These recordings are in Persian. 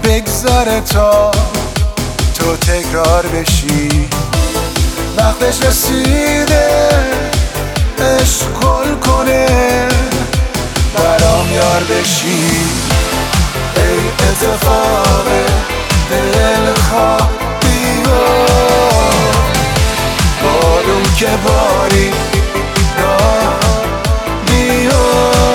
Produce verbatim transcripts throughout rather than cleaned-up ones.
بگذره تا تو تکرار بشی. وقتش رسیده عشق گل کنه برام یار بشی. ای اتفاق دلخواه بیا بارون که باری راه بیا.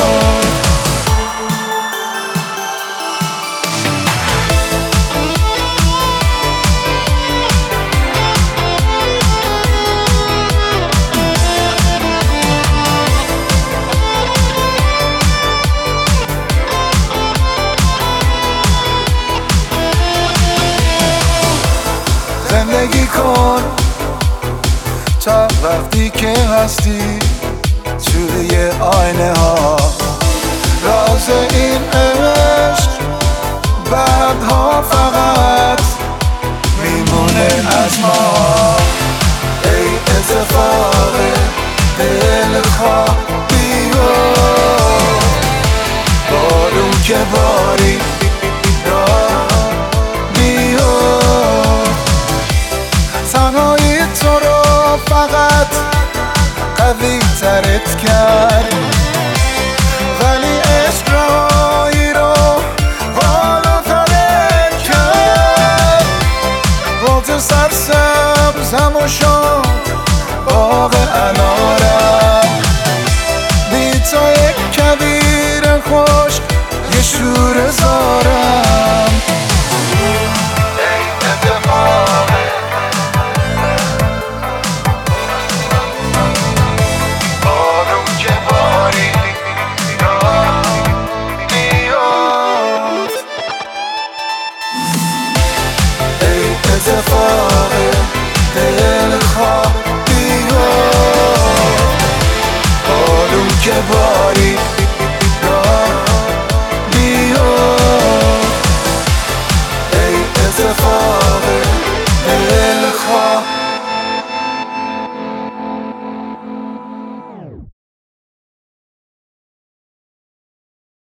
زندگی کن تا وقتی که هستی توی آینه ها. راز این عشق بعدها فقط میمونه از ما. ای اتفاق دلخواه بیا بارون که باری راه بیا. تنهایی تو رو فقط قوی ترت کرد ولی عشق راهی رو بالا ترت کرد. باغ سرسبزم و شد باغ انارم بی تو یک کویر خشک یه شوره زارم. اتفاق دلخواه بیا بارون که باری